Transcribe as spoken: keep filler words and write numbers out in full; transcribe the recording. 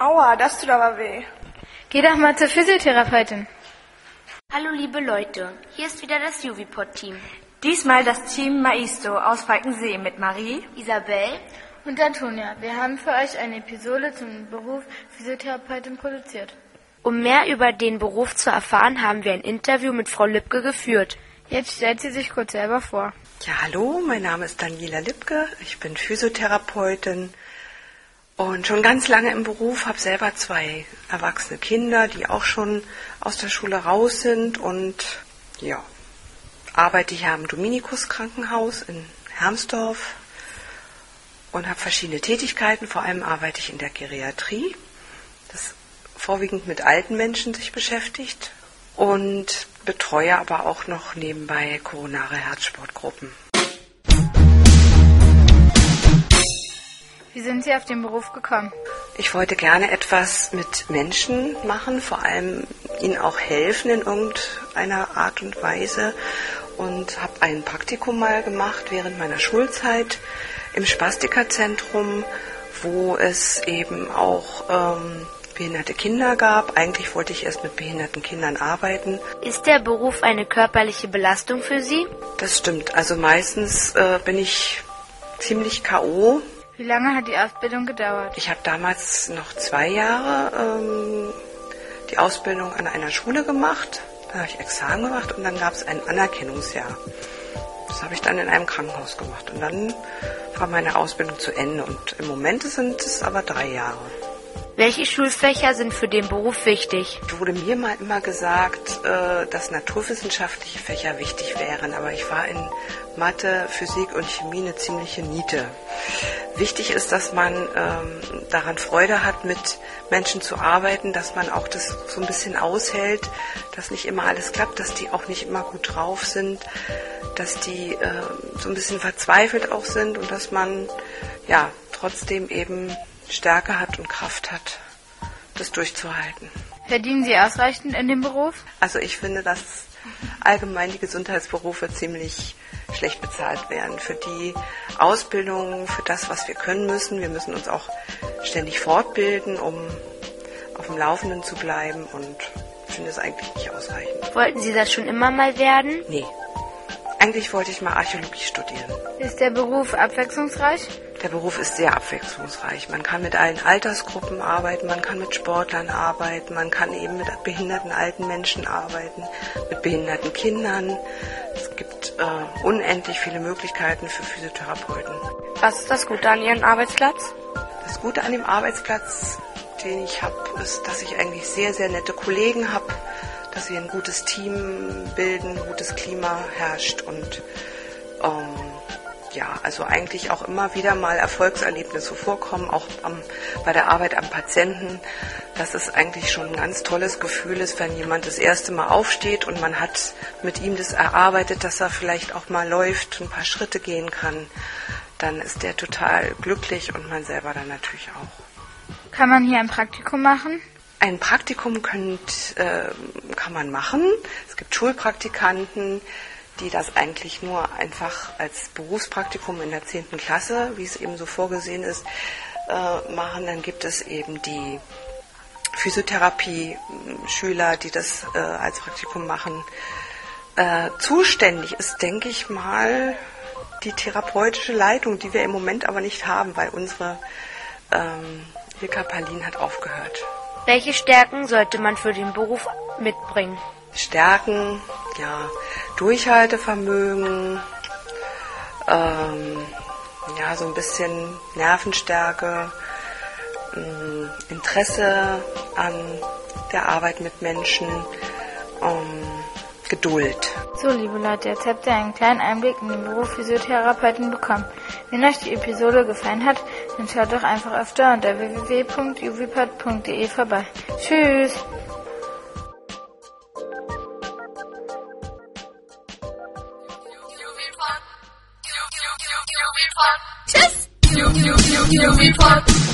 Aua, das tut aber weh. Geh doch mal zur Physiotherapeutin. Hallo liebe Leute, hier ist wieder das Juvipod-Team. Diesmal das Team Maisto aus Falkensee mit Marie, Isabel und Antonia. Wir haben für euch eine Episode zum Beruf Physiotherapeutin produziert. Um mehr über den Beruf zu erfahren, haben wir ein Interview mit Frau Lübke geführt. Jetzt stellt sie sich kurz selber vor. Ja, hallo, mein Name ist Daniela Lübke, ich bin Physiotherapeutin und schon ganz lange im Beruf, habe selber zwei erwachsene Kinder, die auch schon aus der Schule raus sind und ja, arbeite hier am Dominikus Krankenhaus in Hermsdorf und habe verschiedene Tätigkeiten. Vor allem arbeite ich in der Geriatrie, das vorwiegend mit alten Menschen sich beschäftigt und betreue aber auch noch nebenbei koronare Herzsportgruppen. Wie sind Sie auf den Beruf gekommen? Ich wollte gerne etwas mit Menschen machen, vor allem ihnen auch helfen in irgendeiner Art und Weise und habe ein Praktikum mal gemacht während meiner Schulzeit im Spastikerzentrum, wo es eben auch ähm, behinderte Kinder gab. Eigentlich wollte ich erst mit behinderten Kindern arbeiten. Ist der Beruf eine körperliche Belastung für Sie? Das stimmt. Also meistens äh, bin ich ziemlich K O. Wie lange hat die Ausbildung gedauert? Ich habe damals noch zwei Jahre ähm, die Ausbildung an einer Schule gemacht. Dann habe ich Examen gemacht und dann gab es ein Anerkennungsjahr. Das habe ich dann in einem Krankenhaus gemacht. Und dann war meine Ausbildung zu Ende. Und im Moment sind es aber drei Jahre. Welche Schulfächer sind für den Beruf wichtig? Es wurde mir mal immer gesagt, dass naturwissenschaftliche Fächer wichtig wären, aber ich war in Mathe, Physik und Chemie eine ziemliche Niete. Wichtig ist, dass man ähm, daran Freude hat, mit Menschen zu arbeiten, dass man auch das so ein bisschen aushält, dass nicht immer alles klappt, dass die auch nicht immer gut drauf sind, dass die äh, so ein bisschen verzweifelt auch sind und dass man ja trotzdem eben Stärke hat und Kraft hat, das durchzuhalten. Verdienen Sie ausreichend in dem Beruf? Also ich finde, dass allgemein die Gesundheitsberufe ziemlich schlecht bezahlt werden. Für die Ausbildung, für das, was wir können müssen. Wir müssen uns auch ständig fortbilden, um auf dem Laufenden zu bleiben und ich finde es eigentlich nicht ausreichend. Wollten Sie das schon immer mal werden? Nee. Eigentlich wollte ich mal Archäologie studieren. Ist der Beruf abwechslungsreich? Der Beruf ist sehr abwechslungsreich. Man kann mit allen Altersgruppen arbeiten, man kann mit Sportlern arbeiten, man kann eben mit behinderten alten Menschen arbeiten, mit behinderten Kindern. Es gibt äh, unendlich viele Möglichkeiten für Physiotherapeuten. Was ist das Gute an Ihrem Arbeitsplatz? Das Gute an dem Arbeitsplatz, den ich habe, ist, dass ich eigentlich sehr, sehr nette Kollegen habe, dass wir ein gutes Team bilden, ein gutes Klima herrscht und ähm, ja, also eigentlich auch immer wieder mal Erfolgserlebnisse vorkommen, auch am, bei der Arbeit am Patienten, dass es eigentlich schon ein ganz tolles Gefühl ist, wenn jemand das erste Mal aufsteht und man hat mit ihm das erarbeitet, dass er vielleicht auch mal läuft, ein paar Schritte gehen kann, dann ist der total glücklich und man selber dann natürlich auch. Kann man hier ein Praktikum machen? Ein Praktikum könnt, äh, kann man machen. Es gibt Schulpraktikanten, die das eigentlich nur einfach als Berufspraktikum in der zehnten Klasse, wie es eben so vorgesehen ist, äh, machen. Dann gibt es eben die Physiotherapie-Schüler, die das äh, als Praktikum machen. Äh, zuständig ist, denke ich mal, die therapeutische Leitung, die wir im Moment aber nicht haben, weil unsere ähm, Hilka Palin hat aufgehört. Welche Stärken sollte man für den Beruf mitbringen? Stärken, ja, Durchhaltevermögen, ähm, ja, so ein bisschen Nervenstärke, ähm, Interesse an der Arbeit mit Menschen, ähm, Geduld. So, liebe Leute, jetzt habt ihr einen kleinen Einblick in den Beruf Physiotherapeuten bekommen. Wenn euch die Episode gefallen hat, dann schaut doch einfach öfter unter w w w punkt juvipod punkt d e vorbei. Tschüss! Tschüss! Juvipod.